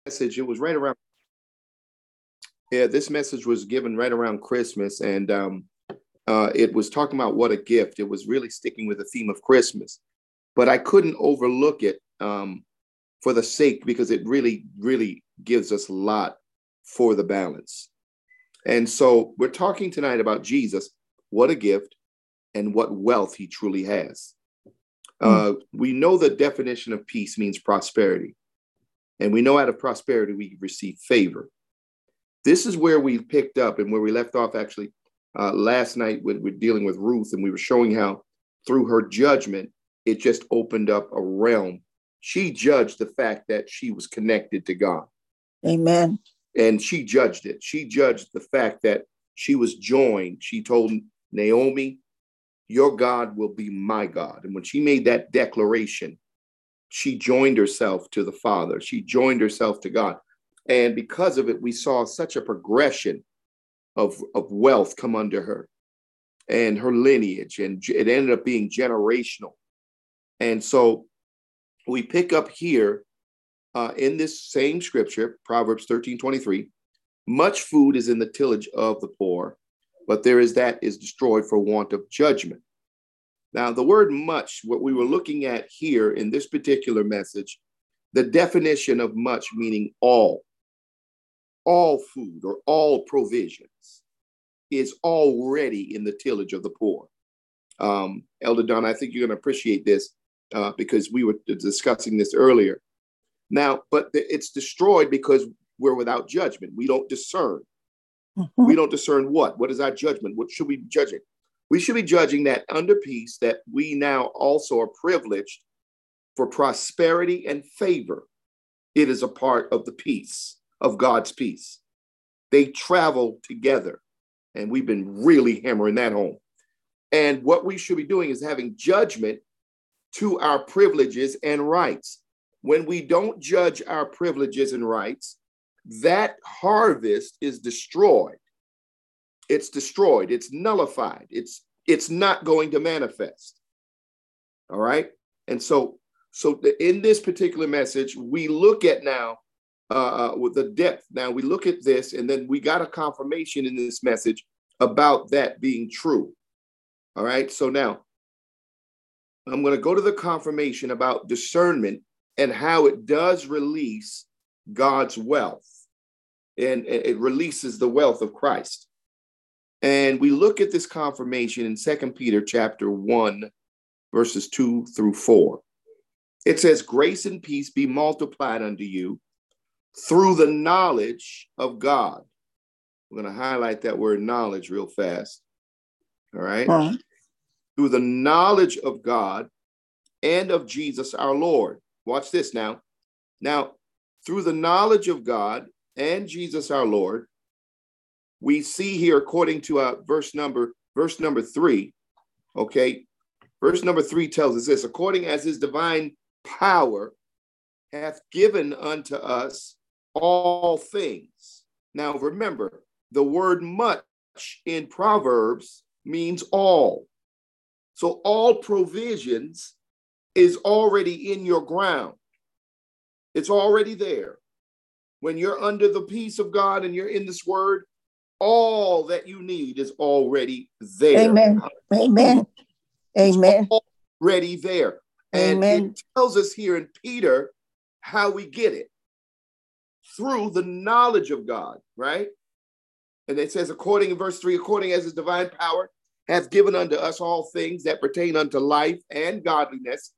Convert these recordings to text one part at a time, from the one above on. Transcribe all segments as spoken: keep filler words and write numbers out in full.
message, it was right around, yeah, this message was given right around Christmas. And um, uh, it was talking about what a gift. It was really sticking with the theme of Christmas. But I couldn't overlook it um, for the sake, because it really, really gives us a lot for the balance. And so we're talking tonight about Jesus, what a gift, and what wealth he truly has. Uh, we know the definition of peace means prosperity. And we know out of prosperity, we receive favor. This is where we picked up and where we left off actually uh, last night when we're dealing with Ruth, and we were showing how through her judgment, it just opened up a realm. She judged the fact that she was connected to God. Amen. And she judged it. She judged the fact that she was joined. She told Naomi, your God will be my God. And when she made that declaration, she joined herself to the Father. She joined herself to God. And because of it, we saw such a progression of, of wealth come under her and her lineage. And it ended up being generational. And so we pick up here uh, in this same scripture, Proverbs thirteen twenty-three, much food is in the tillage of the poor, but there is that is destroyed for want of judgment. Now, the word much, what we were looking at here in this particular message, the definition of much meaning all, all food or all provisions is already in the tillage of the poor. Um, Elder Don, I think you're going to appreciate this uh, because we were discussing this earlier. Now, but it's destroyed because we're without judgment. We don't discern. Mm-hmm. We don't discern what? What is our judgment? What should we be judging? We should be judging that under peace, that we now also are privileged for prosperity and favor. It is a part of the peace, of God's peace. They travel together, and we've been really hammering that home. And what we should be doing is having judgment to our privileges and rights. When we don't judge our privileges and rights, that harvest is destroyed. It's destroyed. It's nullified. It's it's not going to manifest. All right. And so, so in this particular message, we look at now uh, with the depth. Now we look at this, and then we got a confirmation in this message about that being true. All right. So now I'm going to go to the confirmation about discernment and how it does release God's wealth, and it releases the wealth of Christ. And we look at this confirmation in Second Peter chapter one, verses two through four. It says, grace and peace be multiplied unto you through the knowledge of God. We're going to highlight that word knowledge real fast. All right. Uh-huh. Through the knowledge of God and of Jesus our Lord. Watch this now. Now, through the knowledge of God and Jesus our Lord, we see here, according to uh, verse number, verse number three, okay, verse number three tells us this, according as his divine power hath given unto us all things. Now, remember, the word much in Proverbs means all. So all provisions is already in your ground. It's already there. When you're under the peace of God and you're in this word, all that you need is already there. Amen. Amen. It's Amen. already there. And Amen. It tells us here in Peter how we get it. Through the knowledge of God, right? And it says, according in verse three, according as his divine power hath given unto us all things that pertain unto life and godliness,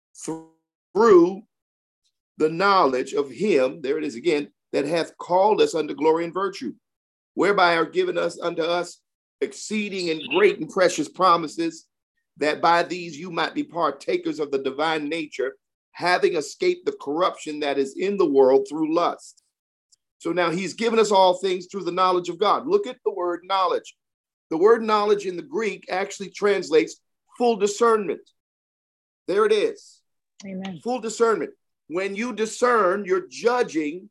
through the knowledge of him, there it is again, that hath called us unto glory and virtue, whereby are given us unto us exceeding and great and precious promises, that by these you might be partakers of the divine nature, having escaped the corruption that is in the world through lust. So now he's given us all things through the knowledge of God. Look at the word knowledge. The word knowledge in the Greek actually translates full discernment. There it is. Amen. Full discernment. When you discern, you're judging,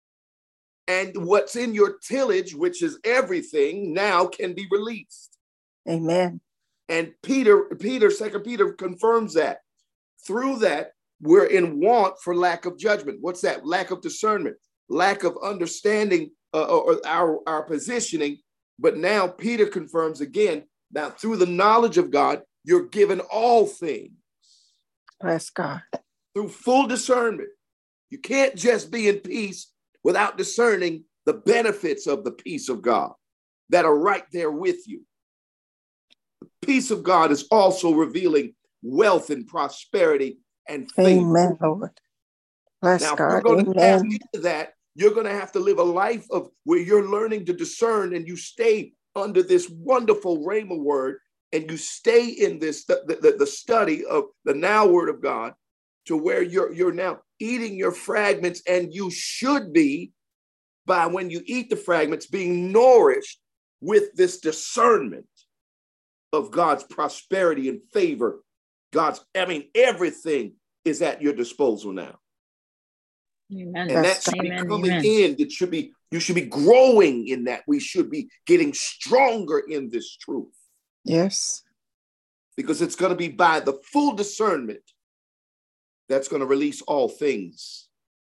and what's in your tillage, which is everything, now can be released. Amen. And Peter, Peter, Second Peter confirms that. Through that, we're in want for lack of judgment. What's that? Lack of discernment. lack of understanding uh, or our, our positioning. But now Peter confirms again, now through the knowledge of God, you're given all things. Bless God. Through full discernment. You can't just be in peace without discerning the benefits of the peace of God that are right there with you. The peace of God is also revealing wealth and prosperity and favor. Amen, Lord. Bless Now, if God. you're going to tap Amen. into that, you're going to have to live a life of where you're learning to discern, and you stay under this wonderful Rhema word, and you stay in this the, the, the study of the now word of God, to where you're you're now eating your fragments, and you should be, by when you eat the fragments, being nourished with this discernment of God's prosperity and favor. God's, I mean, everything is at your disposal now. Amen. And That's that should amen, be coming amen. in. It should be, you should be growing in that. We should be getting stronger in this truth, Yes. because it's going to be by the full discernment that's going to release all things.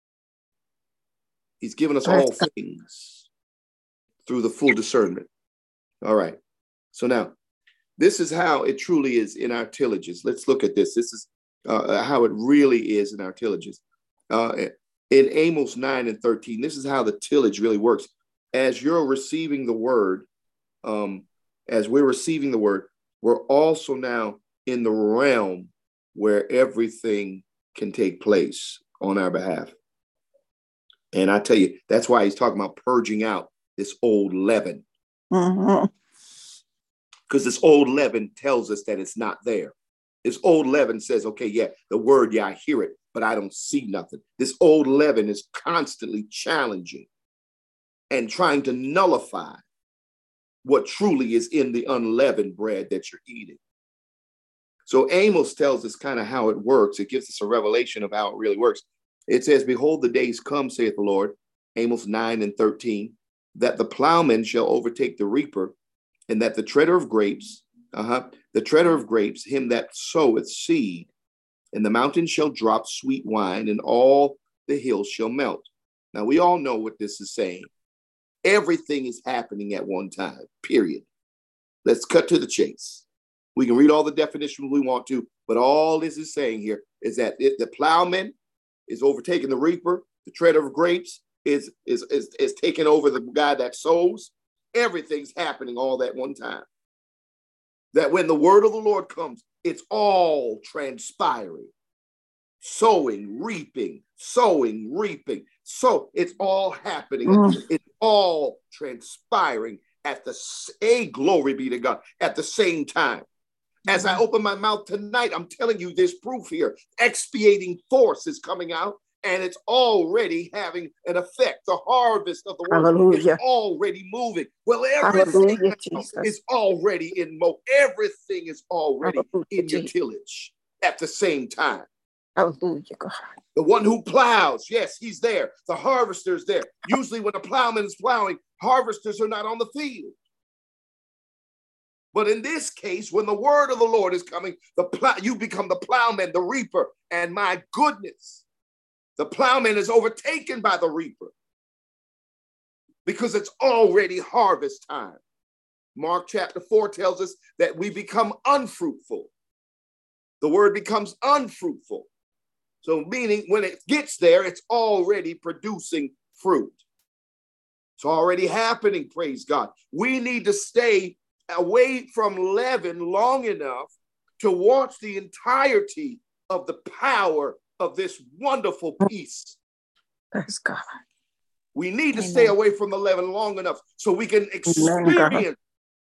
He's given us all things through the full discernment. All right. So now, this is how it truly is in our tillages. Let's look at this. This is uh, how it really is in our tillages. Uh, in Amos nine and thirteen, this is how the tillage really works. As you're receiving the word, um, as we're receiving the word, we're also now in the realm where everything can take place on our behalf. And I tell you, that's why he's talking about purging out this old leaven. Mm-hmm. Because this old leaven tells us that it's not there. This old leaven says, okay, yeah, the word, yeah, I hear it, but I don't see nothing. This old leaven is constantly challenging and trying to nullify what truly is in the unleavened bread that you're eating. So Amos tells us kind of how it works. It gives us a revelation of how it really works. It says, behold, the days come, saith the Lord, Amos nine and thirteen, that the plowman shall overtake the reaper, and that the treader of grapes, uh-huh, the treader of grapes, him that soweth seed, and the mountain shall drop sweet wine, and all the hills shall melt. Now, we all know what this is saying. Everything is happening at one time, period. Let's cut to the chase. We can read all the definitions we want to, but all this is saying here is that it, the plowman is overtaking the reaper, the treader of grapes is, is, is, is taking over the guy that sows. Everything's happening all at one time. That when the word of the Lord comes, it's all transpiring. Sowing, reaping, sowing, reaping. So it's all happening. Mm. It's all transpiring at the, a glory be to God, at the same time. As I open my mouth tonight, I'm telling you this proof here. Expiating force is coming out, and it's already having an effect. The harvest of the word Hallelujah. is already moving. Well, everything Hallelujah, now Jesus. is already in mo. Everything is already Hallelujah, in your Jesus. tillage at the same time. Hallelujah, God. The one who plows, yes, he's there. The harvester's there. Usually when a plowman is plowing, harvesters are not on the field. But in this case, when the word of the Lord is coming, the plow, you become the plowman, the reaper. And my goodness, the plowman is overtaken by the reaper because it's already harvest time. Mark chapter four tells us that we become unfruitful. The word becomes unfruitful. So meaning when it gets there, it's already producing fruit. It's already happening, praise God. We need to stay away from leaven long enough to watch the entirety of the power of this wonderful peace. Praise God. We need to Amen. stay away from the leaven long enough so we can Amen, God. experience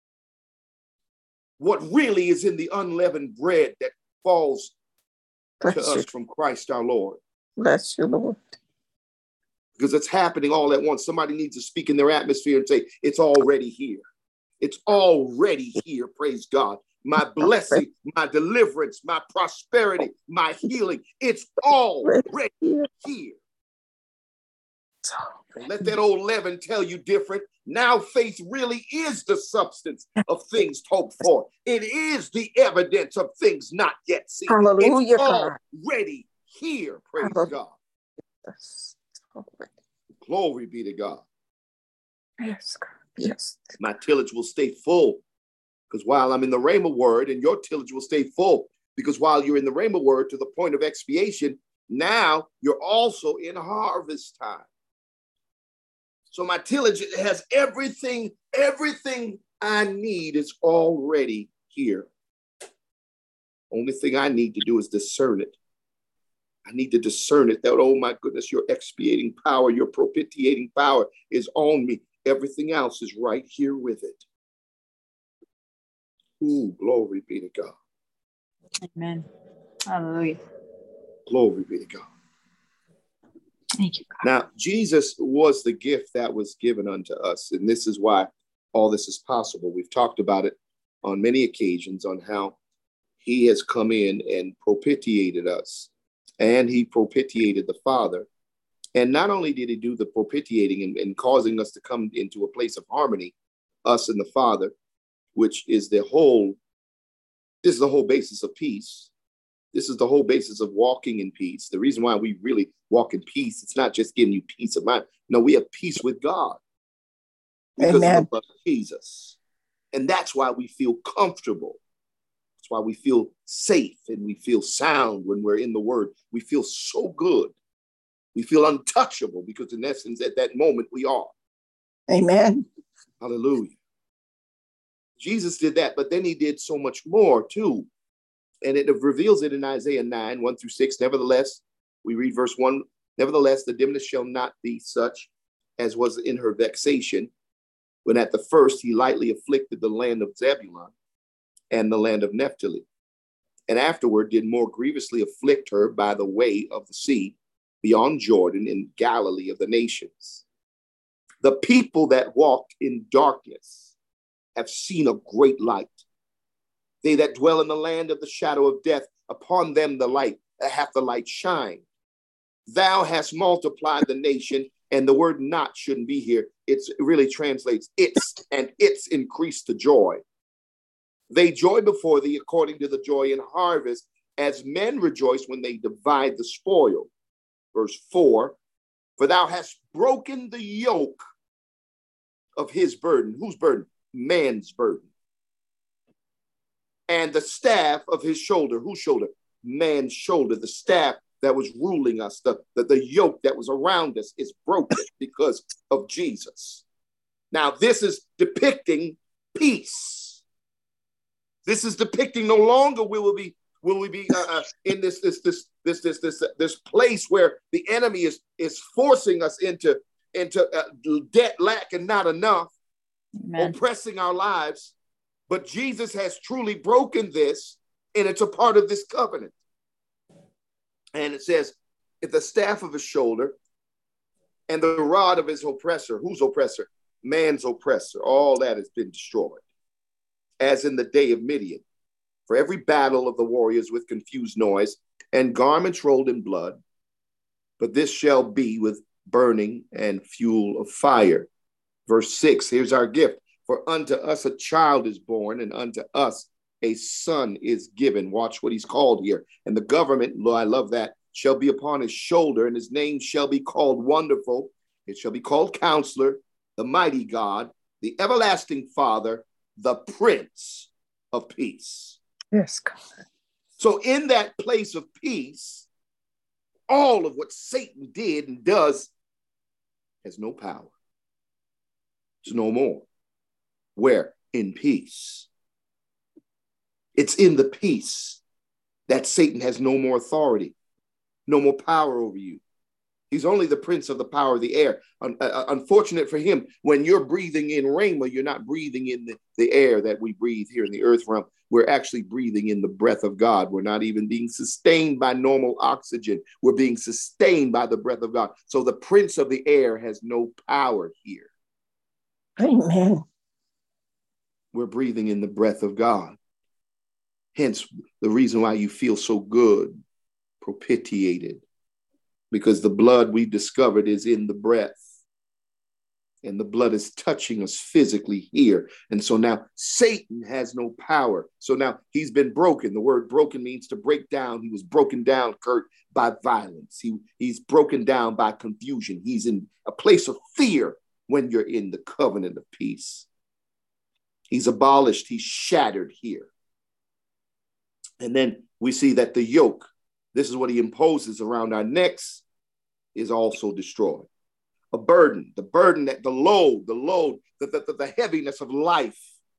what really is in the unleavened bread that falls to Bless us you. from Christ our Lord. Bless you, Lord. Because it's happening all at once. Somebody needs to speak in their atmosphere and say, it's already here. It's already here, praise God. My blessing, my deliverance, my prosperity, my healing, it's already Here. here. It's Don't let that old leaven tell you different. Now faith really is the substance of things hoped for. It is the evidence of things not yet seen. Hallelujah, It's God. already here, praise Hallelujah. God. Yes. It's already. Glory be to God. Yes, God. Yes. My tillage will stay full because while I'm in the Rhema word, and your tillage will stay full because while you're in the Rhema word to the point of expiation, now you're also in harvest time. So my tillage has everything, everything I need is already here. Only thing I need to do is discern it. I need to discern it that, oh my goodness, your expiating power, your propitiating power is on me. Everything else is right here with it. Ooh, glory be to God. Amen. Hallelujah. Glory be to God. Thank you, God. Now, Jesus was the gift that was given unto us. And this is why all this is possible. We've talked about it on many occasions on how he has come in and propitiated us. And he propitiated the Father. And not only did he do the propitiating and, and causing us to come into a place of harmony, us and the Father, which is the whole, this is the whole basis of peace. This is the whole basis of walking in peace. The reason why we really walk in peace, it's not just giving you peace of mind. No, we have peace with God because Amen. of the blood of Jesus. And that's why we feel comfortable. That's why we feel safe and we feel sound when we're in the word. We feel so good. We feel untouchable because in essence, at that moment, we are. Amen. Hallelujah. Jesus did that, but then he did so much more too. And it reveals it in Isaiah nine, one through six. Nevertheless, we read verse one, nevertheless, the dimness shall not be such as was in her vexation, when at the first he lightly afflicted the land of Zebulun and the land of Naphtali, and afterward did more grievously afflict her by the way of the sea, beyond Jordan in Galilee of the nations. The people that walked in darkness have seen a great light. They that dwell in the land of the shadow of death, upon them the light, hath the light shine. Thou hast multiplied the nation, and the word not shouldn't be here. It's, it really translates it's, and it's increased the joy. They joy before thee according to the joy in harvest, as men rejoice when they divide the spoil. Verse four, for thou hast broken the yoke of his burden. Whose burden? Man's burden. And the staff of his shoulder. Whose shoulder? Man's shoulder. The staff that was ruling us, the, the, the yoke that was around us is broken because of Jesus. Now, this is depicting peace. This is depicting no longer will we be will we be uh, in this this this this this this this place where the enemy is is forcing us into into uh, debt, lack, and not enough, Amen. oppressing our lives. But Jesus has truly broken this, and it's a part of this covenant. And it says, if the staff of his shoulder and the rod of his oppressor, whose oppressor? Man's oppressor. All that has been destroyed, as in the day of Midian. For every battle of the warriors with confused noise and garments rolled in blood, but this shall be with burning and fuel of fire. Verse six, here's our gift. For unto us a child is born, and unto us a son is given. Watch what he's called here. And the government, Lord, I love that, shall be upon his shoulder, and his name shall be called Wonderful. It shall be called Counselor, the Mighty God, the Everlasting Father, the Prince of Peace. Yes, God. So in that place of peace, all of what Satan did and does has no power. It's no more. Where? In peace. It's in the peace that Satan has no more authority, no more power over you. He's only the prince of the power of the air. Un- uh, unfortunate for him, when you're breathing in Rhema, you're not breathing in the, the air that we breathe here in the earth realm. We're actually breathing in the breath of God. We're not even being sustained by normal oxygen. We're being sustained by the breath of God. So the prince of the air has no power here. Amen. We're breathing in the breath of God. Hence the reason why you feel so good, propitiated, because the blood we've discovered is in the breath. And the blood is touching us physically here. And so now Satan has no power. So now he's been broken. The word broken means to break down. He was broken down, Kurt, by violence. He, he's broken down by confusion. He's in a place of fear when you're in the covenant of peace. He's abolished. He's shattered here. And then we see that the yoke, this is what he imposes around our necks, is also destroyed. A burden, the burden that the load, the load, the, the, the heaviness of life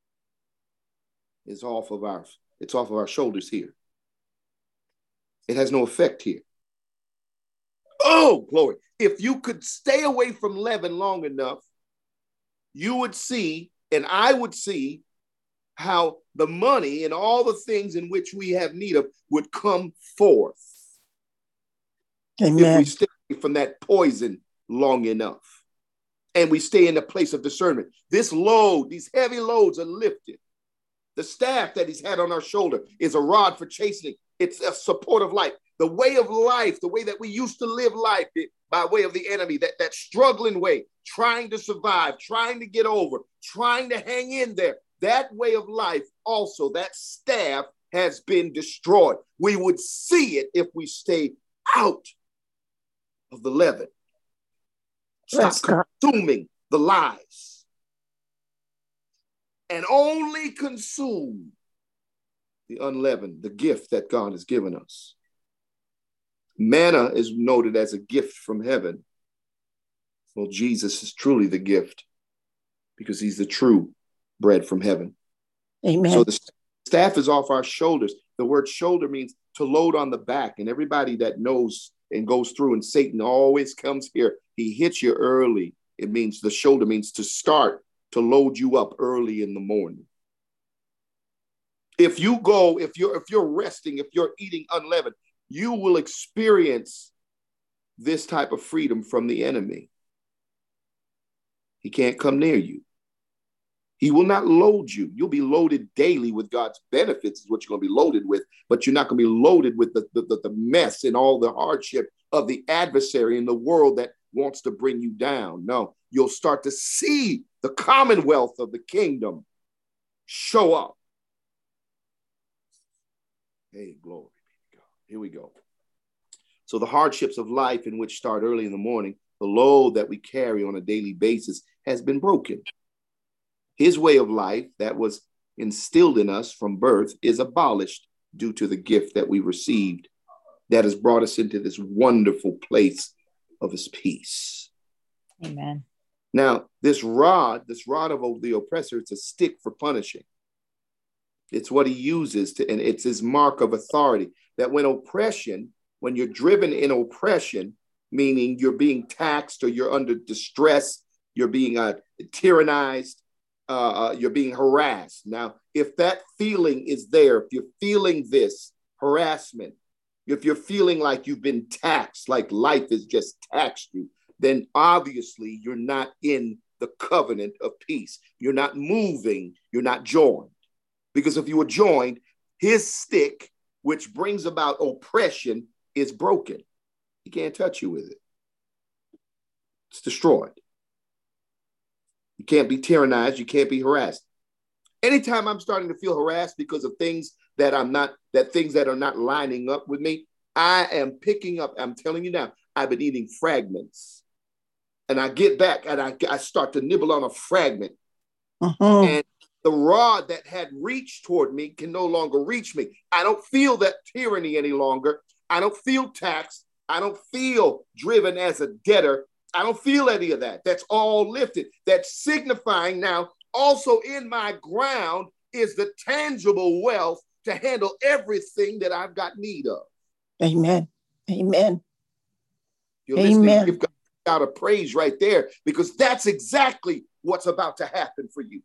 is off of our, it's off of our shoulders here. It has no effect here. Oh, glory. If you could stay away from leaven long enough, you would see, and I would see, how the money and all the things in which we have need of would come forth. Amen. If we stay from that poison long enough and we stay in the place of discernment. This load, these heavy loads are lifted. The staff that he's had on our shoulder is a rod for chastening. It's a support of life. The way of life, the way that we used to live life it, by way of the enemy, that, that struggling way, trying to survive, trying to get over, trying to hang in there. That way of life also, that staff has been destroyed. We would see it if we stay out of the leaven. Stop consuming the lies and only consume the unleavened, the gift that God has given us. Manna is noted as a gift from heaven. Well, Jesus is truly the gift because he's the true bread from heaven. Amen. So the staff is off our shoulders. The word shoulder means to load on the back. And everybody that knows and goes through, and Satan always comes here, he hits you early. It means the shoulder means to start, to load you up early in the morning. If you go, if you're if you're resting, if you're eating unleavened, you will experience this type of freedom from the enemy. He can't come near you. He will not load you. You'll be loaded daily with God's benefits is what you're going to be loaded with, but you're not going to be loaded with the, the, the mess and all the hardship of the adversary in the world that wants to bring you down. No, you'll start to see the commonwealth of the kingdom show up. Hey, glory be to God. Here we go. So the hardships of life in which start early in the morning, the load that we carry on a daily basis has been broken. His way of life that was instilled in us from birth is abolished due to the gift that we received that has brought us into this wonderful place of his peace. Amen. Now, this rod, this rod of the oppressor, it's a stick for punishing. It's what he uses to, and it's his mark of authority, that when oppression, when you're driven in oppression, meaning you're being taxed or you're under distress, you're being uh, tyrannized, Uh, you're being harassed. Now, if that feeling is there, if you're feeling this harassment, if you're feeling like you've been taxed, like life has just taxed you, then obviously you're not in the covenant of peace. You're not moving. You're not joined. Because if you were joined, his stick, which brings about oppression, is broken. He can't touch you with it. It's destroyed. You can't be tyrannized. You can't be harassed. Anytime I'm starting to feel harassed because of things that I'm not, that things that are not lining up with me, I am picking up, I'm telling you now, I've been eating fragments. And I get back and I, I start to nibble on a fragment. Uh-huh. And the rod that had reached toward me can no longer reach me. I don't feel that tyranny any longer. I don't feel taxed. I don't feel driven as a debtor. I don't feel any of that. That's all lifted. That's signifying now also in my ground is the tangible wealth to handle everything that I've got need of. Amen. Amen. You're Amen. listening, give God a praise right there, because that's exactly what's about to happen for you.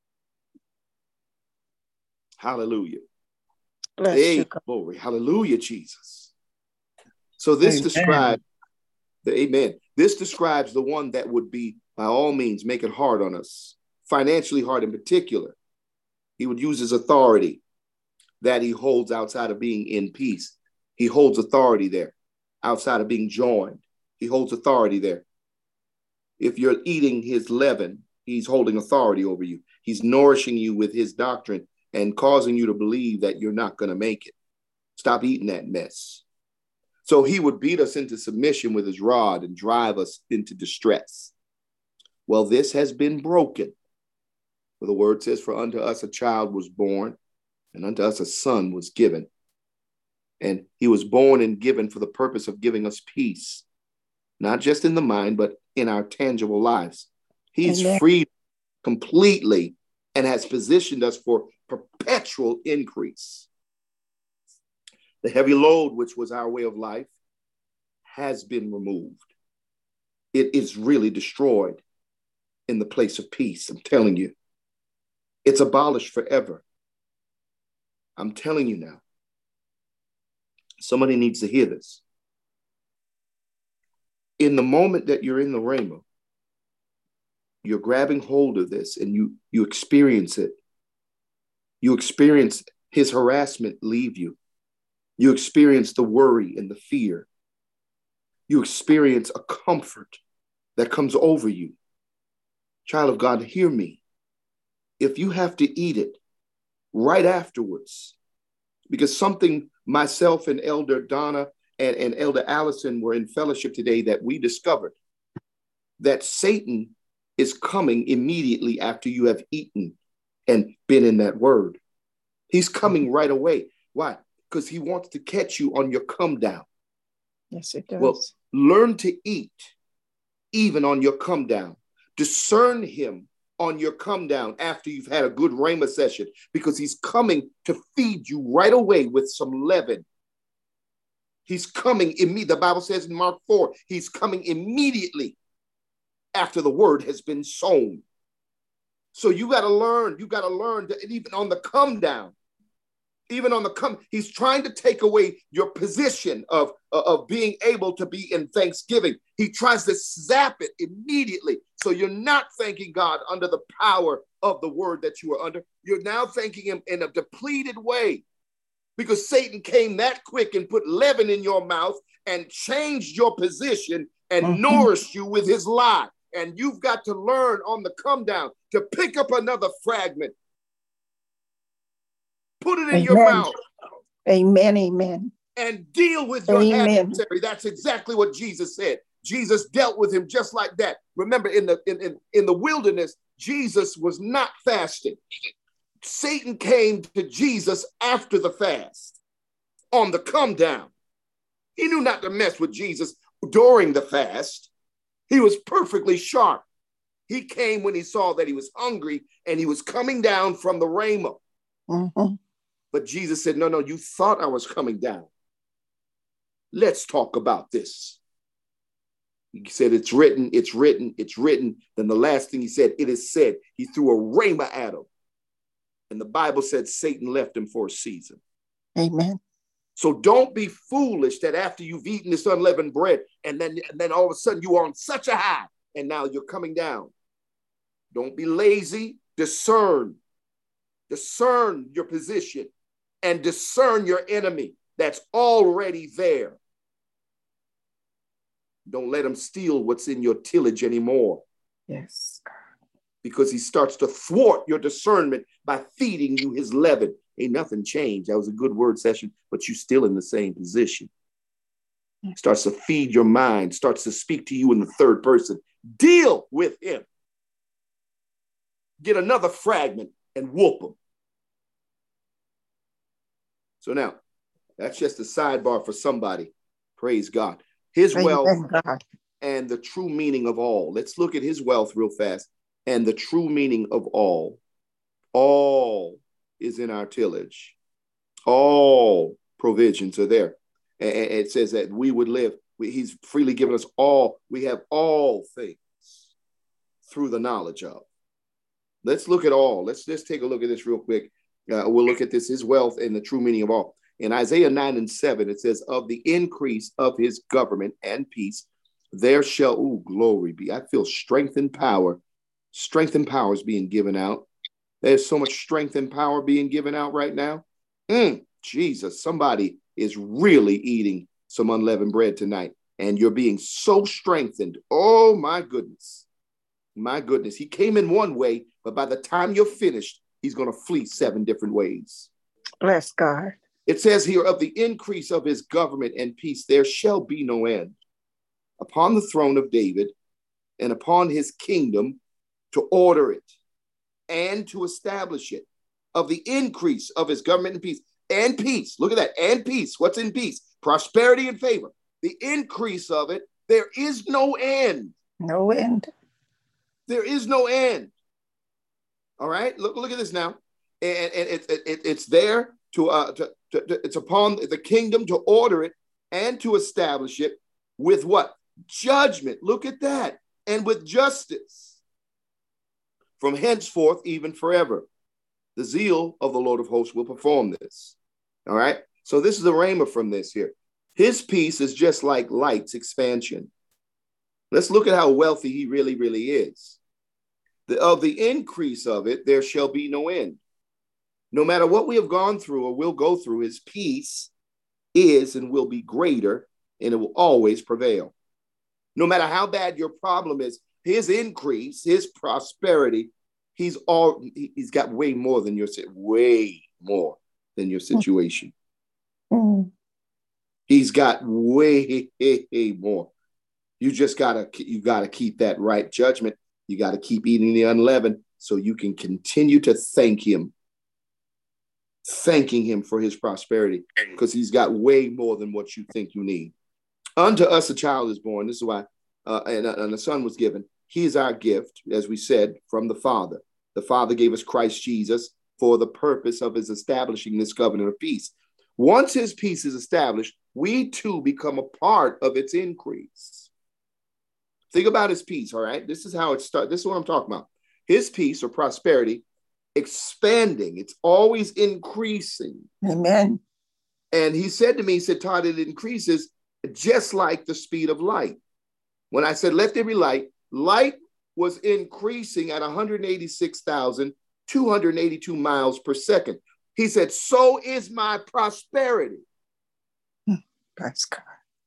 Hallelujah. Bless Hey, you, God. glory. Hallelujah, Jesus. So this Amen. describes the amen. This describes the one that would be, by all means, make it hard on us, financially hard in particular. He would use his authority that he holds outside of being in peace. He holds authority there outside of being joined. He holds authority there. If you're eating his leaven, he's holding authority over you. He's nourishing you with his doctrine and causing you to believe that you're not going to make it. Stop eating that mess. So he would beat us into submission with his rod and drive us into distress. Well, this has been broken. For the word says, for unto us a child was born, and unto us a son was given. And he was born and given for the purpose of giving us peace, not just in the mind, but in our tangible lives. He's Amen. freed completely and has positioned us for perpetual increase. The heavy load, which was our way of life, has been removed. It is really destroyed in the place of peace. I'm telling you, it's abolished forever. I'm telling you now. Somebody needs to hear this. In the moment that you're in the Rhema, you're grabbing hold of this and you, you experience it. You experience his harassment leave you. You experience the worry and the fear. You experience a comfort that comes over you. Child of God, hear me. If you have to eat it right afterwards, because something myself and Elder Donna and, and Elder Allison were in fellowship today that we discovered that Satan is coming immediately after you have eaten and been in that word. He's coming right away. Why? Because he wants to catch you on your come down. Yes, it does. Well, learn to eat even on your come down. Discern him on your come down after you've had a good Rhema session, because he's coming to feed you right away with some leaven. He's coming immediately. The Bible says in Mark four, he's coming immediately after the word has been sown. So you got to learn, you got to learn that even on the come down, even on the come, he's trying to take away your position of, of being able to be in thanksgiving. He tries to zap it immediately. So you're not thanking God under the power of the word that you are under. You're now thanking him in a depleted way, because Satan came that quick and put leaven in your mouth and changed your position and Mm-hmm. nourished you with his lie. And you've got to learn on the come down to pick up another fragment, put it in Amen. your mouth, Amen. Amen. and deal with your Amen. adversary. That's exactly what Jesus said. Jesus dealt with him just like that. Remember, in the in, in, in the wilderness, Jesus was not fasting. Satan came to Jesus after the fast, on the come down. He knew not to mess with Jesus during the fast. He was perfectly sharp. He came when he saw that he was hungry and he was coming down from the Rhema. Mm-hmm. But Jesus said, no, no, you thought I was coming down. Let's talk about this. He said, it's written, it's written, it's written. Then the last thing he said, it is said. He threw a Rhema at him. And the Bible said Satan left him for a season. Amen. So don't be foolish that after you've eaten this unleavened bread, and then, and then all of a sudden you are on such a high, and now you're coming down. Don't be lazy. Discern. Discern your position and discern your enemy that's already there. Don't let him steal what's in your tillage anymore, Yes. because he starts to thwart your discernment by feeding you his leaven. Ain't nothing changed. That was a good word session, but you're still in the same position. Starts to feed your mind, starts to speak to you in the third person. Deal with him. Get another fragment and whoop him. So now, that's just a sidebar for somebody. Praise God. His Amen, wealth God. and the true meaning of all. Let's look at his wealth real fast. And the true meaning of all. All is in our tillage. All provisions are there. And it says that we would live. He's freely given us all. We have all things through the knowledge of. Let's look at all. Let's just take a look at this real quick. Uh, we'll look at this, his wealth and the true meaning of all. In Isaiah nine and seven, it says, of the increase of his government and peace, there shall, ooh, glory be. I feel strength and power. Strength and power is being given out. There's so much strength and power being given out right now. Mm, Jesus, somebody is really eating some unleavened bread tonight, and you're being so strengthened. Oh, my goodness. My goodness, he came in one way, but by the time you're finished, he's going to flee seven different ways. Bless God. It says here, of the increase of his government and peace, there shall be no end upon the throne of David and upon his kingdom, to order it and to establish it. Of the increase of his government and peace and peace. Look at that. And peace. What's in peace? Prosperity and favor. The increase of it, there is no end. No end. There is no end. All right. Look, look at this now. And, and it, it, it, it's there to, uh, to, to, to, it's upon the kingdom to order it and to establish it with what? Judgment. Look at that. And with justice from henceforth, even forever. The zeal of the Lord of hosts will perform this. All right. So this is the rhema from this here. His peace is just like light's expansion. Let's look at how wealthy he really, really is. The, of the increase of it, there shall be no end. No matter what we have gone through or will go through, his peace is and will be greater, and it will always prevail. No matter how bad your problem is, his increase, his prosperity, he's all he's got way more than your way more than your situation. Mm. He's got way more. You just gotta you gotta keep that right judgment. You gotta keep eating the unleavened so you can continue to thank him, thanking him for his prosperity, because he's got way more than what you think you need. Unto us a child is born. This is why, uh, and, and a son was given. He is our gift, as we said, from the Father. The Father gave us Christ Jesus for the purpose of his establishing this covenant of peace. Once his peace is established, we too become a part of its increase. Think about his peace, all right? This is how it starts. This is what I'm talking about. His peace or prosperity expanding. It's always increasing. Amen. And he said to me, he said, Todd, it increases just like the speed of light. When I said, let there be light, light was increasing at one hundred eighty-six thousand two hundred eighty-two miles per second. He said, so is my prosperity. Praise God.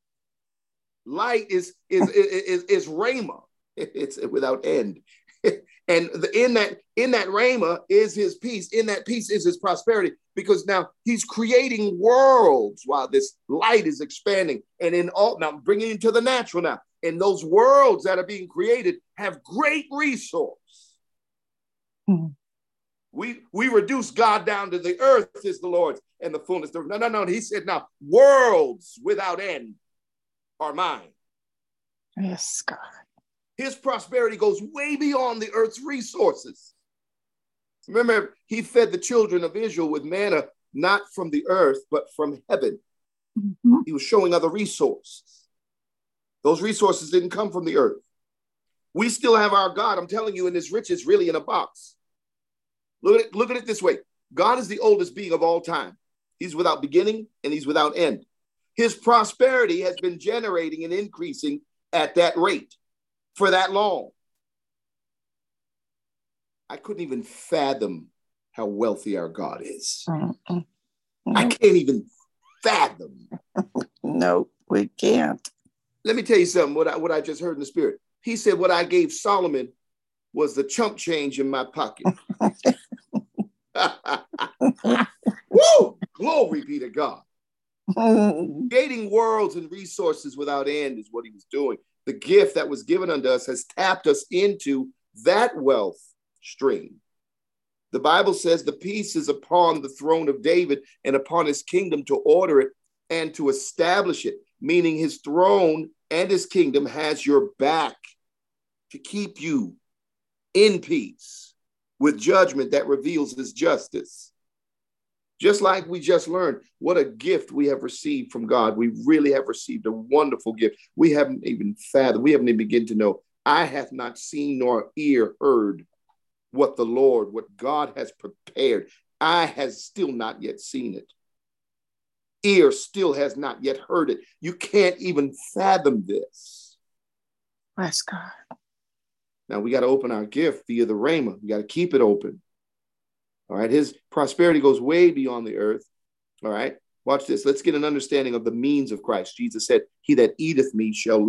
Light is, is, is, is, is Rhema. It's without end. And the, in that in that Rhema is his peace. In that peace is his prosperity, because now he's creating worlds while this light is expanding. And in all, now I'm bringing it to the natural now. And those worlds that are being created have great resource. Mm-hmm. We we reduce God down to the earth is the Lord's and the fullness thereof. No, no, no. He said, now worlds without end are mine. Yes, God. His prosperity goes way beyond the earth's resources. Remember, he fed the children of Israel with manna, not from the earth, but from heaven. Mm-hmm. He was showing other resources. Those resources didn't come from the earth. We still have our God. I'm telling you, and his riches really in a box. Look at it, look at it this way. God is the oldest being of all time. He's without beginning and he's without end. His prosperity has been generating and increasing at that rate for that long. I couldn't even fathom how wealthy our God is. Mm-mm. I can't even fathom. No, we can't. Let me tell you something, what I, what I just heard in the spirit. He said what I gave Solomon was the chump change in my pocket. Woo! Glory be to God. Creating worlds and resources without end is what he was doing. The gift that was given unto us has tapped us into that wealth stream. The Bible says the peace is upon the throne of David and upon his kingdom to order it and to establish it, meaning his throne and his kingdom has your back to keep you in peace with judgment that reveals his justice. Just like we just learned, what a gift we have received from God. We really have received a wonderful gift. We haven't even fathomed, we haven't even begun to know. I have not seen nor ear heard what the Lord, what God has prepared. Eye has still not yet seen it. Ear still has not yet heard it. You can't even fathom this. Bless God. Now we got to open our gift via the Rhema. We got to keep it open. All right. His prosperity goes way beyond the earth. All right. Watch this. Let's get an understanding of the means of Christ. Jesus said, he that eateth me shall live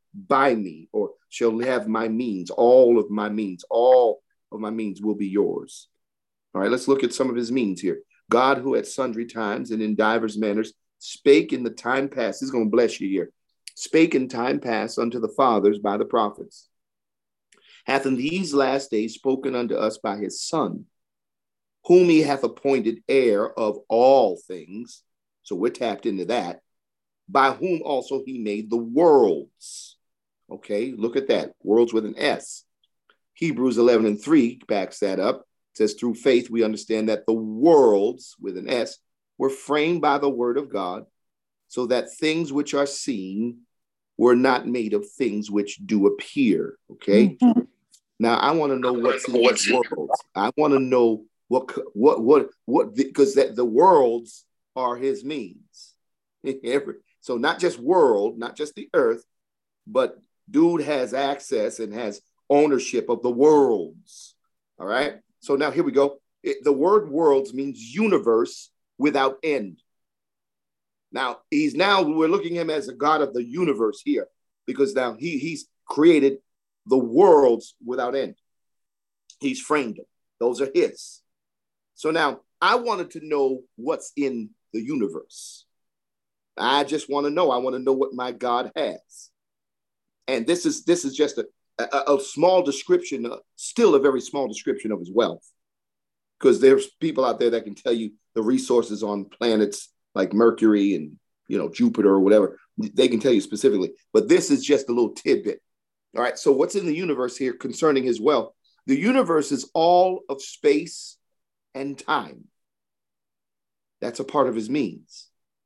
by me, or shall have my means, all of my means, all of my means will be yours. All right, let's look at some of his means here. God, who at sundry times and in divers manners spake in the time past, he's going to bless you here, spake in time past unto the fathers by the prophets, hath in these last days spoken unto us by his Son, whom he hath appointed heir of all things. So we're tapped into that, by whom also he made the worlds. Okay, look at that, worlds with an S. Hebrews eleven and three backs that up. It says, through faith, we understand that the worlds with an S were framed by the word of God, so that things which are seen were not made of things which do appear. Okay. Mm-hmm. Now I want to know what's in these worlds. I want to know what, what, what, what, because that the worlds are his means. So not just world, not just the earth, but dude has access and has ownership of the worlds. All right. So now here we go. It, the word worlds means universe without end. Now he's now we're looking at him as a God of the universe here, because now he he's created the worlds without end. He's framed them. Those are his. So now I wanted to know what's in the universe. I just want to know. I want to know what my God has. And this is this is just a, a, a small description, uh, still a very small description of his wealth. Because there's people out there that can tell you the resources on planets like Mercury and, you know, Jupiter or whatever. They can tell you specifically. But this is just a little tidbit. All right. So what's in the universe here concerning his wealth? The universe is all of space and time. That's a part of his means.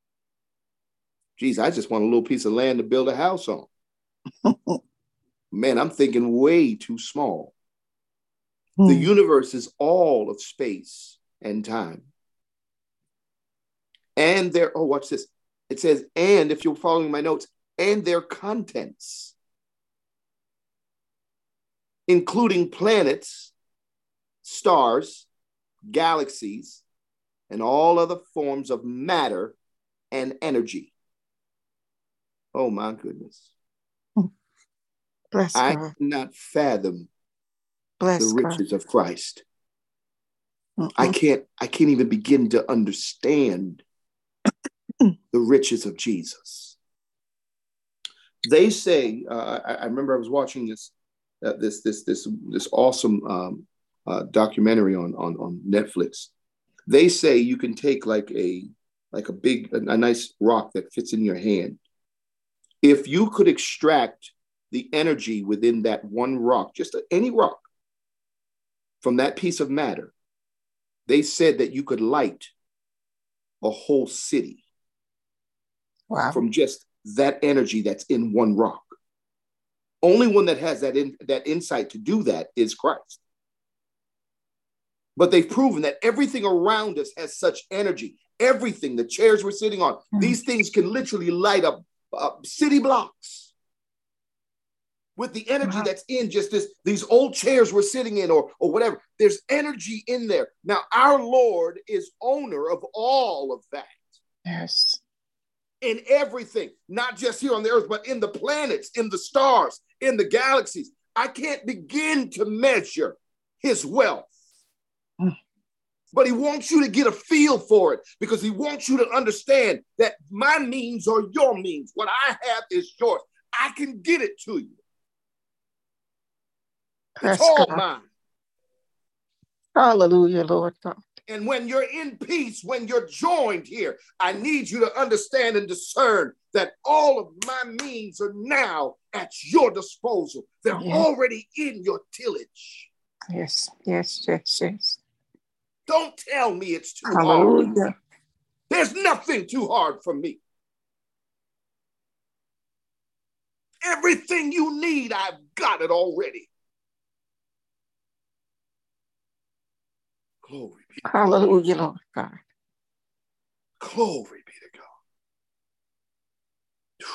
Geez, I just want a little piece of land to build a house on. Man, I'm thinking way too small. Hmm. The universe is all of space and time. And their, oh, watch this. It says, and if you're following my notes, and their contents, including planets, stars, galaxies, and all other forms of matter and energy. Oh my goodness. Bless I God. cannot fathom Bless the riches God. of Christ. Mm-mm. I can't, I can't even begin to understand the riches of Jesus. They say, uh, I, I remember I was watching this, uh, this, this, this, this awesome um, uh, documentary on, on, on Netflix. They say you can take like a, like a big, a, a nice rock that fits in your hand. If you could extract the energy within that one rock, just any rock, from that piece of matter, they said that you could light a whole city. Wow. From just that energy that's in one rock. Only one that has that, in, that insight to do that is Christ. But they've proven that everything around us has such energy. Everything, the chairs we're sitting on, mm-hmm. these things can literally light up uh, city blocks with the energy wow. that's in just this, these old chairs we're sitting in or, or whatever. There's energy in there. Now, our Lord is owner of all of that. Yes. In everything, not just here on the earth, but in the planets, in the stars, in the galaxies. I can't begin to measure his wealth. Mm. But he wants you to get a feel for it because he wants you to understand that my means are your means. What I have is yours. I can get it to you. It's all mine. Hallelujah, Lord God. And when you're in peace, when you're joined here, I need you to understand and discern that all of my means are now at your disposal. They're yes. already in your tillage. Yes, yes, yes, yes. Don't tell me it's too Hallelujah. hard. There's nothing too hard for me. Everything you need, I've got it already. Glory be to God. Hallelujah, Lord God. Glory be to God.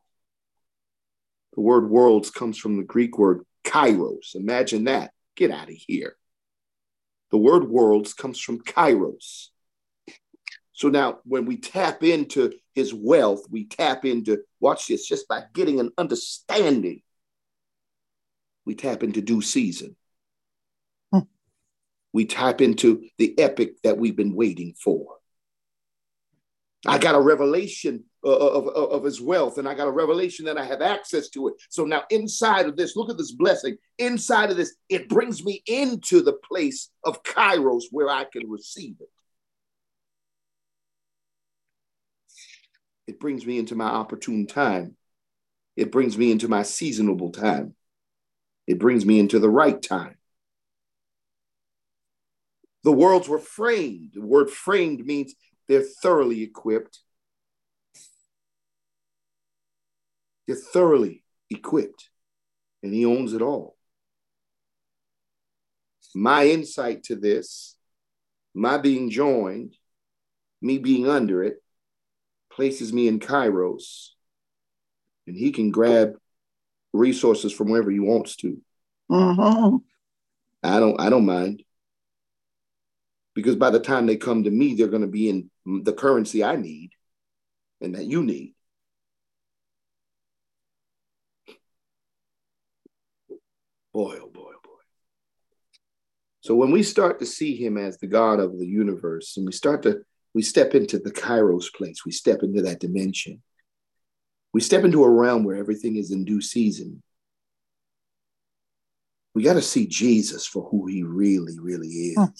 The word worlds comes from the Greek word kairos. Imagine that. Get out of here. The word worlds comes from kairos. So now when we tap into his wealth, we tap into, watch this, just by getting an understanding, we tap into due season. Hmm. We tap into the epic that we've been waiting for. I got a revelation of, of, of his wealth, and I got a revelation that I have access to it. So now inside of this, look at this blessing. Inside of this, it brings me into the place of Kairos where I can receive it. It brings me into my opportune time. It brings me into my seasonable time. It brings me into the right time. The worlds were framed. The word framed means they're thoroughly equipped. They're thoroughly equipped, and he owns it all. My insight to this, my being joined, me being under it, places me in Kairos, and he can grab resources from wherever he wants to. Mm-hmm. I don't, I don't mind. Because by the time they come to me, they're going to be in the currency I need and that you need. Boy, oh boy, oh boy. So when we start to see him as the God of the universe, and we start to, we step into the Kairos place, we step into that dimension. We step into a realm where everything is in due season. We got to see Jesus for who he really, really is. Huh.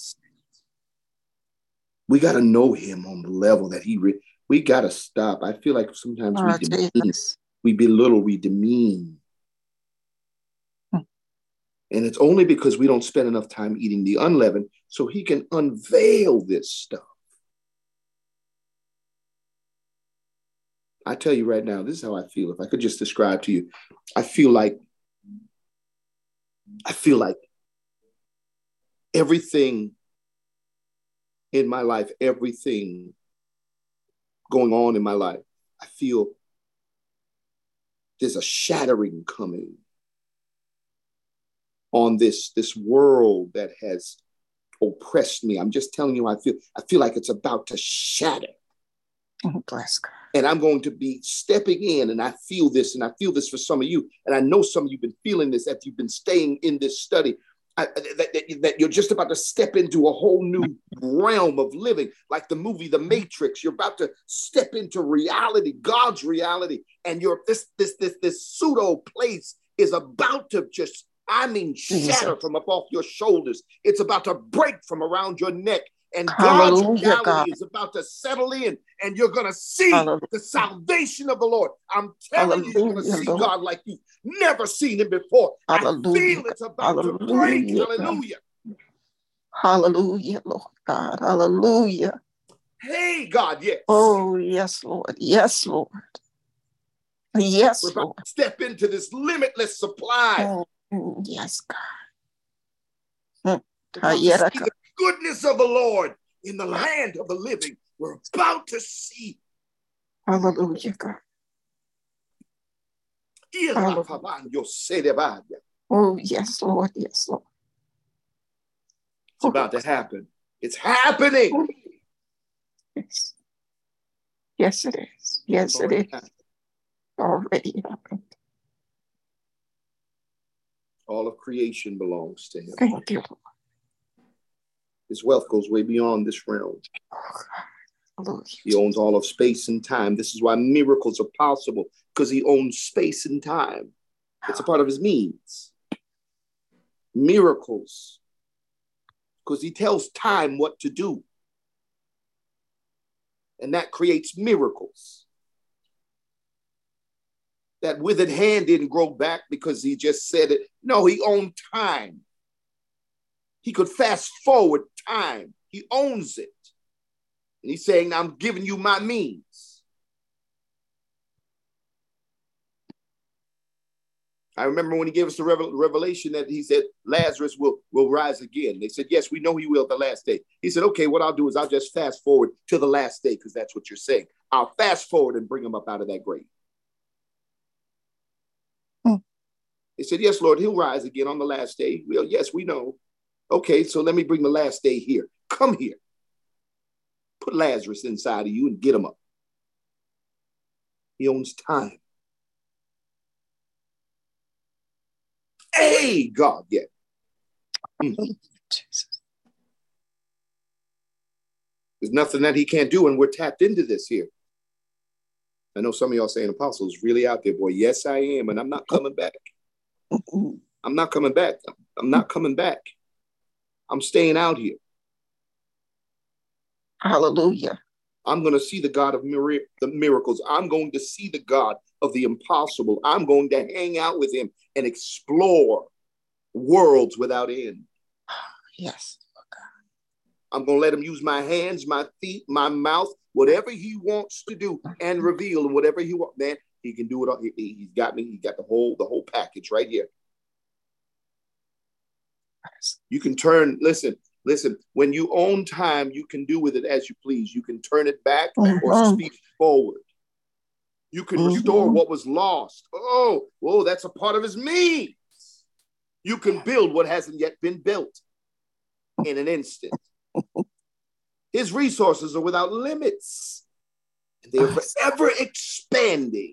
We got to know him on the level that he, re- we got to stop. I feel like sometimes oh, we demean, we belittle, we demean. Hmm. And it's only because we don't spend enough time eating the unleavened so he can unveil this stuff. I tell you right now, this is how I feel. If I could just describe to you, I feel like, I feel like everything in my life, everything going on in my life, I feel there's a shattering coming on this, this world that has oppressed me. I'm just telling you, I feel, I feel like it's about to shatter. Oh, bless God. And I'm going to be stepping in, and I feel this, and I feel this for some of you. And I know some of you have been feeling this after you've been staying in this study. I, that, that, that you're just about to step into a whole new realm of living, like the movie The Matrix. You're about to step into reality, God's reality, and you're this this this this pseudo place is about to just, I mean, shatter from up off your shoulders. It's about to break from around your neck, and God's Hallelujah, reality God. is about to settle in, and you're going to see Hallelujah. the salvation of the Lord. I'm telling Hallelujah, you, you're going to see Lord. God like you've never seen him before. Hallelujah. I feel it's about Hallelujah. to break. Hallelujah. Hallelujah, Lord God. Hallelujah. Hey, God, yes. Oh, yes, Lord. Yes, Lord. Yes, We're about Lord. to step into this limitless supply. Oh, yes, God. We're about to see the goodness of the Lord in the land of the living. We're about to see. Hallelujah, God. Hallelujah. Oh, yes, Lord. Yes, Lord. It's about to happen. It's happening. Yes. Yes, it is. Yes, it is. Happened. Already happened. All of creation belongs to him. Thank you. His wealth goes way beyond this realm. Oh, he owns all of space and time. This is why miracles are possible, because he owns space and time. It's a part of his means. Miracles, because he tells time what to do. And that creates miracles. That withered hand didn't grow back because he just said it. No, he owned time. He could fast forward time. He owns it. And he's saying, I'm giving you my means. I remember when he gave us the revel- revelation that he said, Lazarus will, will rise again. They said, yes, we know he will at the last day. He said, okay, what I'll do is I'll just fast forward to the last day, because that's what you're saying. I'll fast forward and bring him up out of that grave. Hmm. They said, yes, Lord, he'll rise again on the last day. Well, yes, we know. Okay, so let me bring the last day here. Come here. Put Lazarus inside of you and get him up. He owns time. Hey, God, yeah. Mm. There's nothing that he can't do, and we're tapped into this here. I know some of y'all saying, Apostle's really out there, boy. Yes, I am, and I'm not coming back. I'm not coming back. I'm not coming back. I'm staying out here. Hallelujah. I'm going to see the God of mir- the miracles. I'm going to see the God of the impossible. I'm going to hang out with him and explore worlds without end. Yes. I'm going to let him use my hands, my feet, my mouth, whatever he wants to do and reveal, and whatever he wants, man, he can do it all. He, he's got me. He got the whole, the whole package right here. You can turn, listen, listen, when you own time, you can do with it as you please. You can turn it back mm-hmm. or speed forward. You can mm-hmm. restore what was lost. Oh, whoa, that's a part of his means. You can build what hasn't yet been built in an instant. His resources are without limits. And they're forever expanding.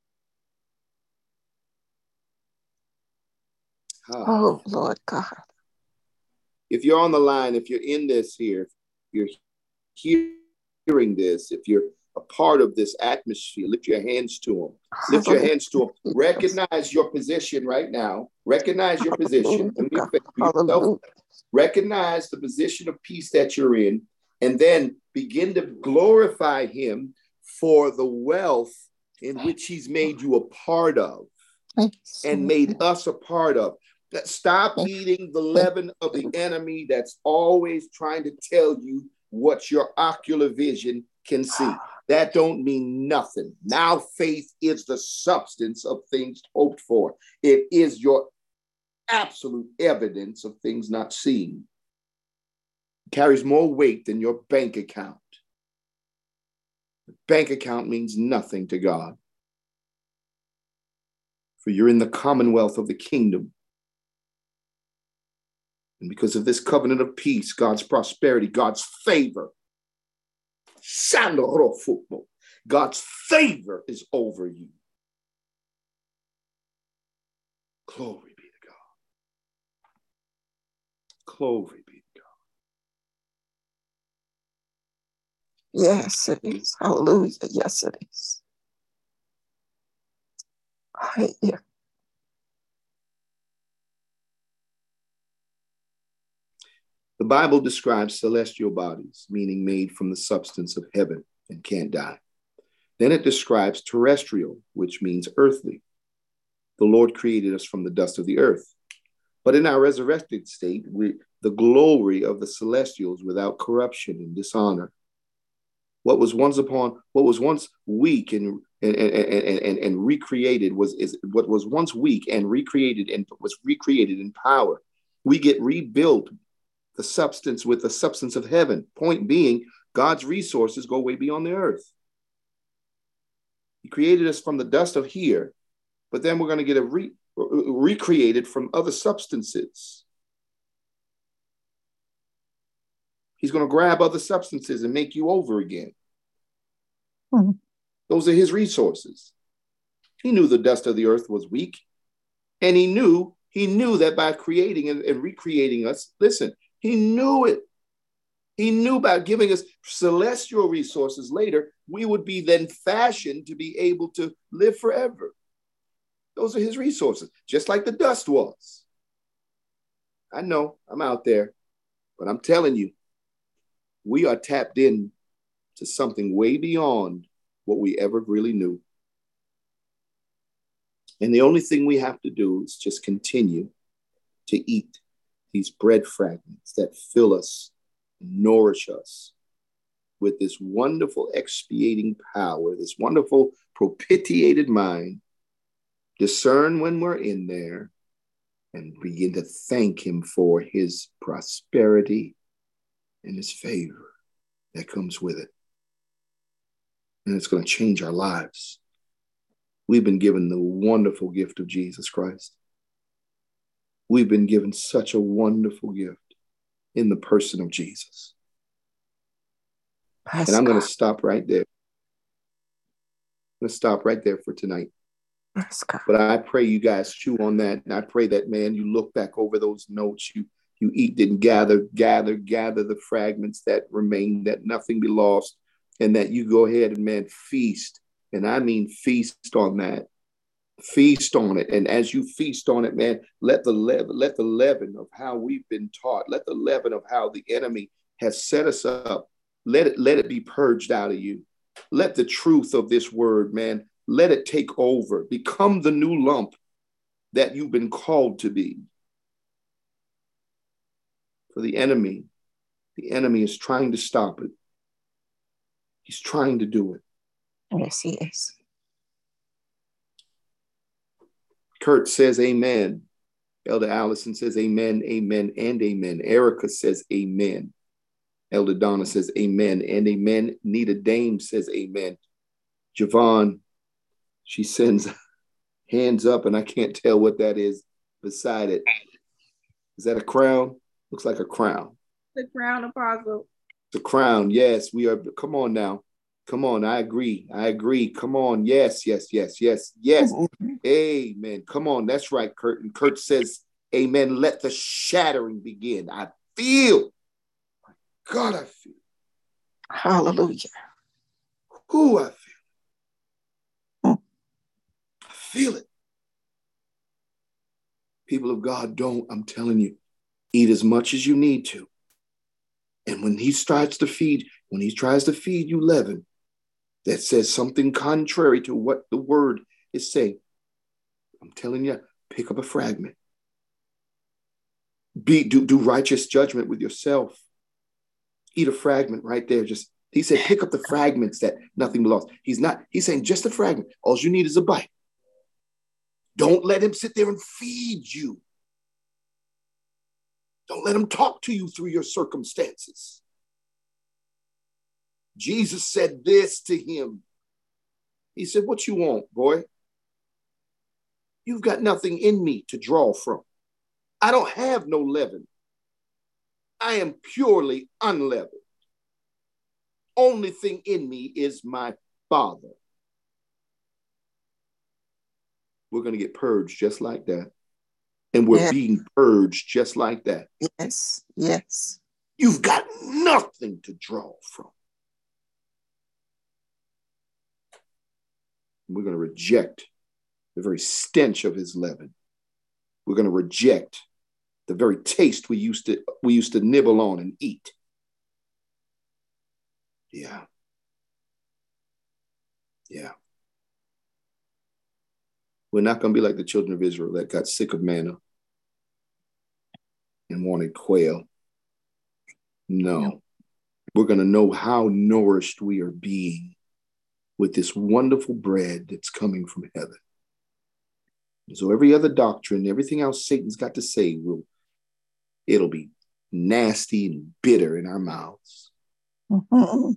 Oh, Lord God. If you're on the line, if you're in this here, if you're hearing this, if you're a part of this atmosphere, lift your hands to him. Lift your hands to him. Recognize your position right now. Recognize your position. Recognize the position of peace that you're in, and then begin to glorify him for the wealth in which he's made you a part of and made us a part of. Stop eating the leaven of the enemy that's always trying to tell you what your ocular vision can see. That don't mean nothing. Now faith is the substance of things hoped for. It is your absolute evidence of things not seen. It carries more weight than your bank account. The bank account means nothing to God. For you're in the commonwealth of the kingdom. And because of this covenant of peace, God's prosperity, God's favor, God's favor is over you. Glory be to God. Glory be to God. Yes, it is. Hallelujah. Yes, it is. Yeah. The Bible describes celestial bodies, meaning made from the substance of heaven and can't die. Then it describes terrestrial, which means earthly. The Lord created us from the dust of the earth. But in our resurrected state, we, the glory of the celestials without corruption and dishonor. What was once upon, what was once weak and and, and, and, and recreated was is what was once weak and recreated and was recreated in power. We get rebuilt the substance with the substance of heaven. Point being, God's resources go way beyond the earth. He created us from the dust of here, but then we're going to get a re- recreated from other substances. He's going to grab other substances and make you over again. Mm-hmm. Those are his resources. He knew the dust of the earth was weak, and he knew he knew that by creating and, and recreating us, listen, he knew it. He knew by giving us celestial resources later, we would be then fashioned to be able to live forever. Those are his resources, just like the dust was. I know I'm out there, but I'm telling you, we are tapped in to something way beyond what we ever really knew. And the only thing we have to do is just continue to eat these bread fragments that fill us, nourish us with this wonderful expiating power, this wonderful propitiated mind, discern when we're in there, and begin to thank him for his prosperity and his favor that comes with it. And it's going to change our lives. We've been given the wonderful gift of Jesus Christ. We've been given such a wonderful gift in the person of Jesus. Yes, and I'm going God. to stop right there. I'm going to stop right there for tonight. Yes, God. But I pray you guys chew on that. And I pray that, man, you look back over those notes. You you eat and gather, gather, gather the fragments that remain, that nothing be lost. And that you go ahead and, man, feast. And I mean feast on that. Feast on it. And as you feast on it, man, let the leaven, let the leaven of how we've been taught, let the leaven of how the enemy has set us up, let it, let it be purged out of you. Let the truth of this word, man, let it take over. Become the new lump that you've been called to be. For the enemy, the enemy is trying to stop it. He's trying to do it. Yes, he is. Kurt says amen. Elder Allison says amen, amen, and amen. Erica says amen. Elder Donna says amen and amen. Nita Dame says amen. Javon, she sends hands up, and I can't tell what that is beside it. Is that a crown? Looks like a crown. The crown, Apostle. The crown, yes. We are, come on now. Come on, I agree. I agree. Come on. Yes, yes, yes, yes, yes. Mm-hmm. Amen. Come on. That's right, Kurt. And Kurt says, amen. Let the shattering begin. I feel. God, I feel. Hallelujah. Who I feel. Mm. I feel it. People of God, don't, I'm telling you, eat as much as you need to. And when he starts to feed, when he tries to feed you leaven that says something contrary to what the word is saying, I'm telling you, pick up a fragment. Be do, do righteous judgment with yourself. Eat a fragment right there. Just he said, pick up the fragments that nothing belongs. He's not, he's saying just a fragment. All you need is a bite. Don't let him sit there and feed you. Don't let him talk to you through your circumstances. Jesus said this to him. He said, what you want, boy? You've got nothing in me to draw from. I don't have no leaven. I am purely unleavened. Only thing in me is my Father. We're going to get purged just like that. And we're Yeah. being purged just like that. Yes, yes. You've got nothing to draw from. We're going to reject the very stench of his leaven. We're going to reject the very taste we used to we used to nibble on and eat. Yeah. Yeah. We're not going to be like the children of Israel that got sick of manna and wanted quail. No. We're going to know how nourished we are being with this wonderful bread that's coming from heaven. And so every other doctrine, everything else Satan's got to say, will it'll be nasty and bitter in our mouths. Mm-hmm.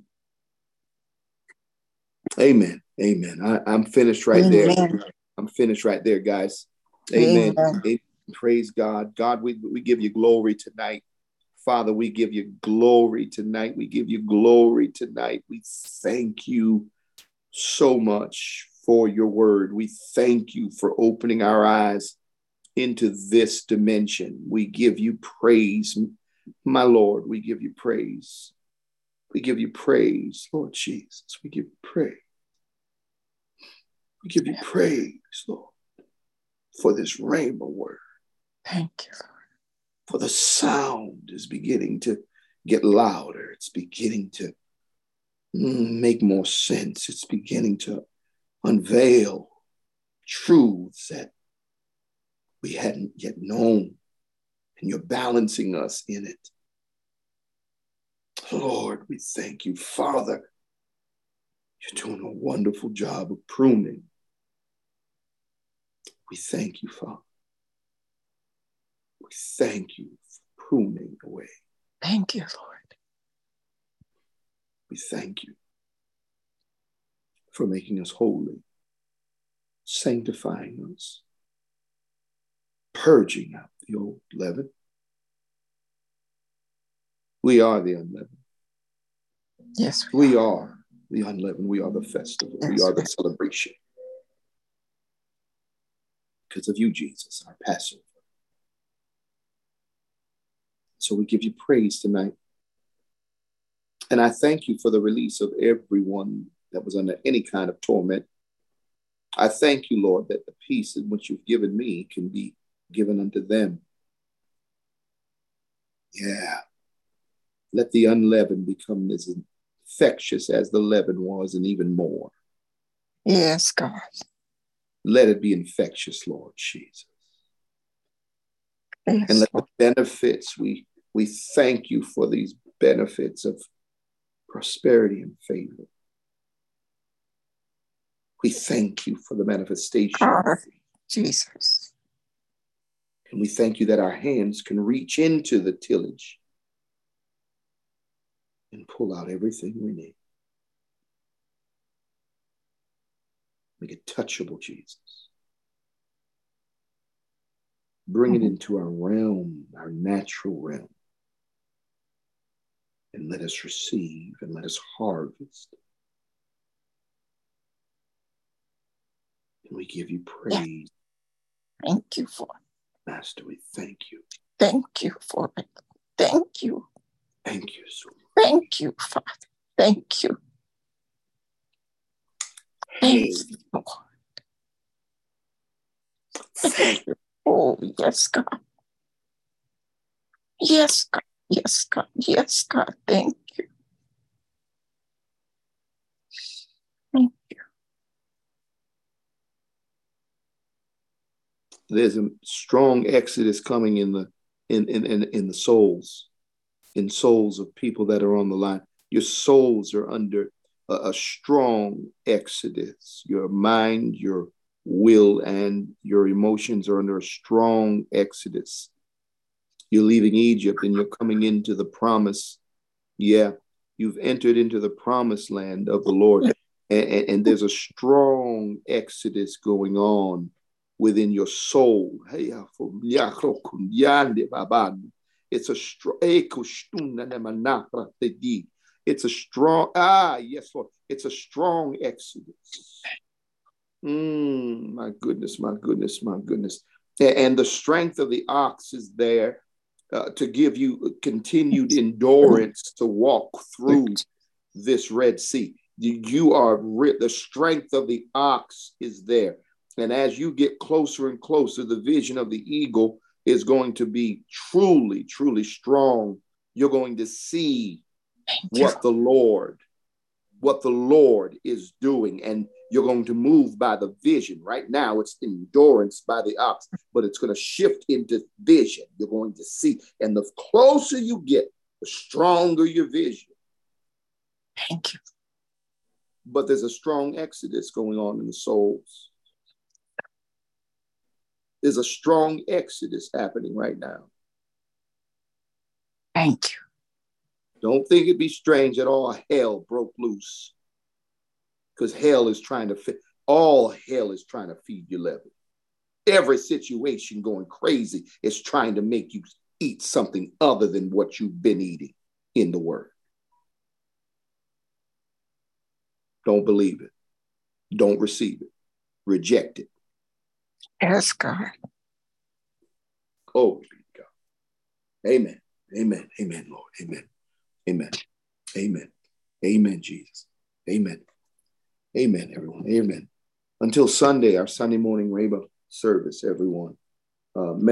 Amen. Amen. I, I'm finished right Amen. there. I'm finished right there, guys. Amen. Amen. Amen. Praise God. God, we, we give you glory tonight. Father, we give you glory tonight. We give you glory tonight. We thank you so much for your word. We thank you for opening our eyes into this dimension. We give you praise, my Lord. We give you praise. We give you praise, Lord Jesus. We give you praise. We give you praise, Lord, for this rhema word. Thank you. For the sound is beginning to get louder. It's beginning to mm, make more sense. It's beginning to unveil truths that we hadn't yet known. And you're balancing us in it. Lord, we thank you. Father, you're doing a wonderful job of pruning. We thank you, Father. We thank you for pruning away. Thank you, Lord. We thank you for making us holy, sanctifying us, purging out the old leaven. We are the unleavened. Yes, we, we are the unleavened. We are the festival. Yes, we are the celebration. Because of you, Jesus, our Passover. So we give you praise tonight. And I thank you for the release of everyone that was under any kind of torment. I thank you, Lord, that the peace in which you've given me can be given unto them. Yeah. Let the unleavened become as infectious as the leaven was, and even more. Yes, God. Let it be infectious, Lord Jesus. Yes, and let Lord. the benefits, we, we thank you for these benefits of prosperity and favor. We thank you for the manifestation. God, Jesus. And we thank you that our hands can reach into the tillage and pull out everything we need. Make it touchable, Jesus. Bring it into our realm, our natural realm. And let us receive and let us harvest. And we give you praise. Thank you for it. Master, we thank you. Thank you for it. Thank you. Thank you so much. Thank you, Father. Thank you. Thank you, Lord. Thank you. Oh, yes, God. Yes, God. Yes, God. Yes, God. Thank you. Thank you. There's a strong exodus coming in the in in in, in the souls, in souls of people that are on the line. Your souls are under a, a strong exodus. Your mind, your will, and your emotions are under a strong exodus. You're leaving Egypt and you're coming into the promise. Yeah, you've entered into the promised land of the Lord. And, and, and there's a strong exodus going on within your soul. It's a strong, it's a strong, ah, yes, Lord. It's a strong exodus. Mm, my goodness, my goodness, my goodness. And the strength of the ox is there uh, to give you continued endurance to walk through this Red Sea. You are, the strength of the ox is there. And as you get closer and closer, the vision of the eagle is going to be truly, truly strong. You're going to see what the Lord, what the Lord is doing. And you're going to move by the vision. Right now, it's endurance by the ox, but it's going to shift into vision. You're going to see. And the closer you get, the stronger your vision. Thank you. But there's a strong exodus going on in the souls. There's a strong exodus happening right now. Thank you. Don't think it'd be strange at all. Hell broke loose. Because hell is trying to fit. All hell is trying to feed your level. Every situation going crazy is trying to make you eat something other than what you've been eating in the word. Don't believe it. Don't receive it. Reject it. Yes, God. Glory be to God. Amen. Amen. Amen, Lord. Amen. Amen. Amen. Amen, Jesus. Amen. Amen, everyone. Amen. Until Sunday, our Sunday morning Rhema service, everyone. Uh,